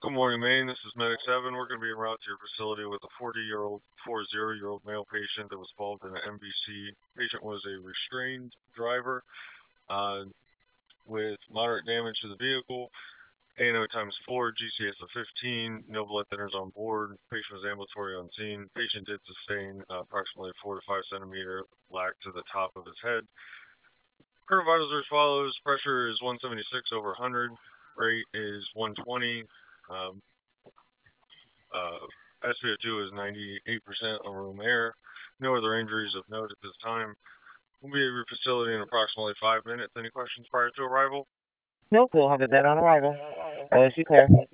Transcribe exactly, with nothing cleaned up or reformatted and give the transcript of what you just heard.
Good morning, Maine. This is Medic seven. We're going to be en route to your facility with a forty-year-old, forty-year-old male patient that was involved in an M V C. Patient was a restrained driver uh, with moderate damage to the vehicle. A and O times four, G C S of fifteen, no blood thinners on board. Patient was ambulatory on scene. Patient did sustain uh, approximately four to five centimeter lac to the top of his head. Current vitals are as follows. Pressure is one seventy-six over one hundred. Rate is one twenty. Um, Uh, S p O two is ninety-eight percent on room air. No other injuries of note at this time. We'll be at your facility in approximately five minutes. Any questions prior to arrival? Nope, we'll have it dead on arrival. O S U clear.